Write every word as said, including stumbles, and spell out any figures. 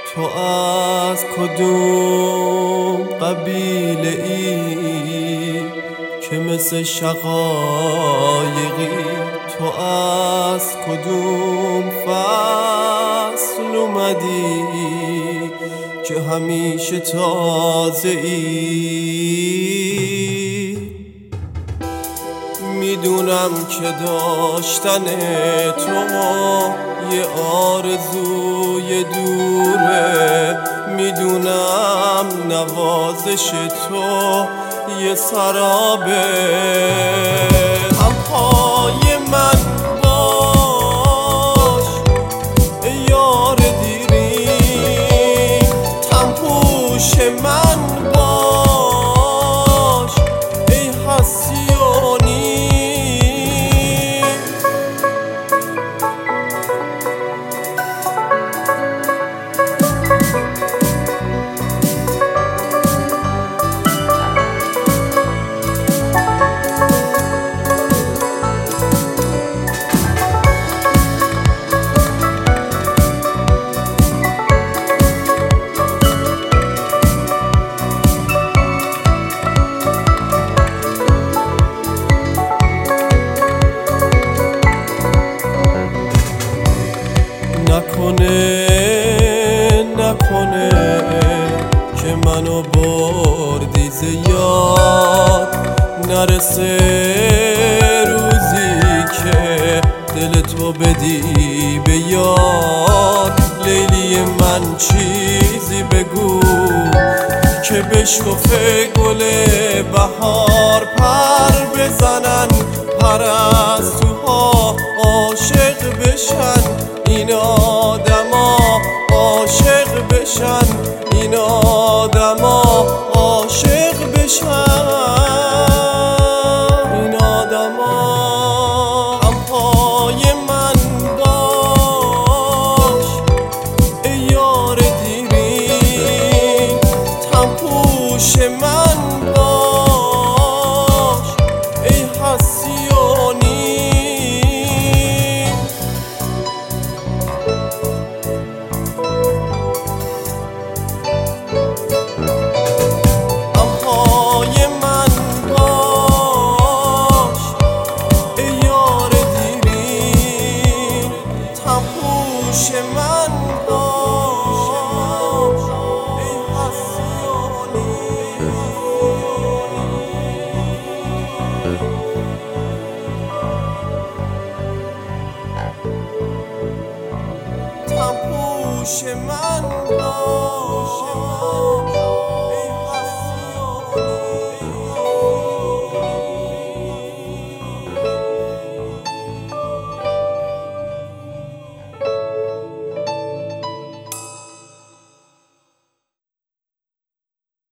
تو از کدوم قبیله ای که مثل شقایقی؟ تو از کدوم فصل اومدی که همیشه تازه ای؟ میدونم که داشتن تو یه آرزوی دوره، میدونم نوازش تو یه سرابه. همپای من باش ای یار دیرین، تنپوش من باش ای حسیونی. نکنه نکنه که منو بردی ز یاد، نرسه روزی که دل تو بدی به یاد. لیلی من چیزی بگو که بشکفه گل بهار پر بزنن، پرستوها عاشق بشن، این آدما عاشق بشن، این آدما عاشق بشن، این آدما. همپای من باش ای یار دیرین، تنپوش من باش ای حسیونی. تنپوش من باش ای حسیونی. تنپوش من باش